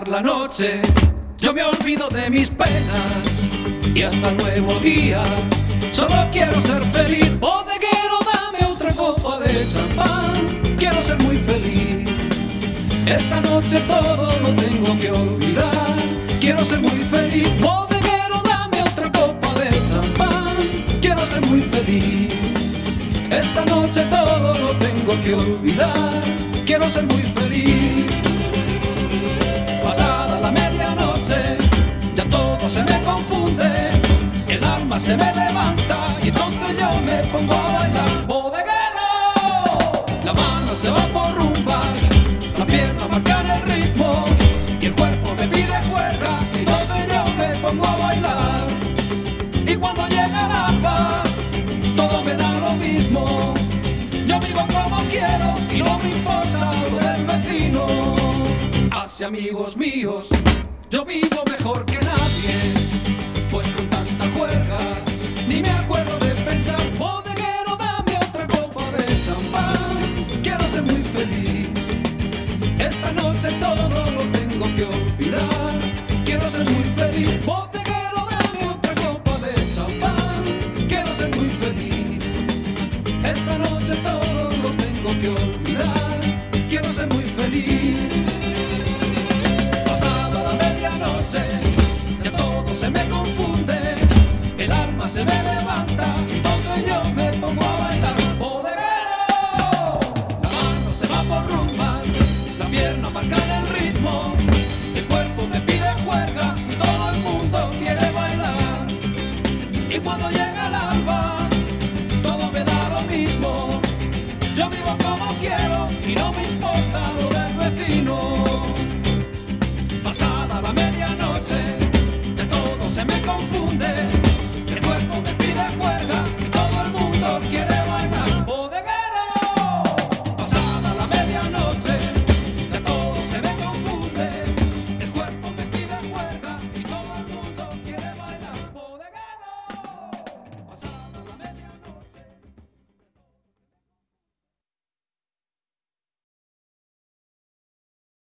pasar la noche, yo me olvido de mis penas y hasta el nuevo día solo quiero ser feliz. Bodeguero, dame otra copa de champán, quiero ser muy feliz. Esta noche todo lo tengo que olvidar, quiero ser muy feliz. Bodeguero, dame otra copa de champán, quiero ser muy feliz. Esta noche todo lo tengo que olvidar, quiero ser muy feliz. Pasada la medianoche, ya todo se me confunde, el alma se me levanta y entonces yo me pongo a bailar. Bodeguero, la mano se va por rumba, la pierna marca el ritmo y el cuerpo me pide juerga, y entonces yo me pongo a bailar. Y cuando llega el alba, todo me da lo mismo, yo vivo como quiero y no me importa lo del vecino. Hacia amigos míos, yo vivo mejor que nadie, pues con tanta juerga ni me acuerdo de pensar. Bodeguero, dame otra copa de champán, quiero ser muy feliz. Esta noche todo lo tengo que olvidar, quiero ser muy feliz. Bodeguero, dame otra copa de champán, quiero ser muy feliz. Esta noche todo lo tengo que olvidar, quiero ser muy feliz. Pasada la medianoche, ya todo se me confunde, el alma se me levanta, entonces yo me pongo a bailar. Bodeguero, la mano se va por rumba, la pierna marca el ritmo, el cuerpo me pide juerga, todo el mundo quiere bailar. Y cuando llega el alba, todo me da lo mismo, yo vivo como quiero y no me importa lo del vecino.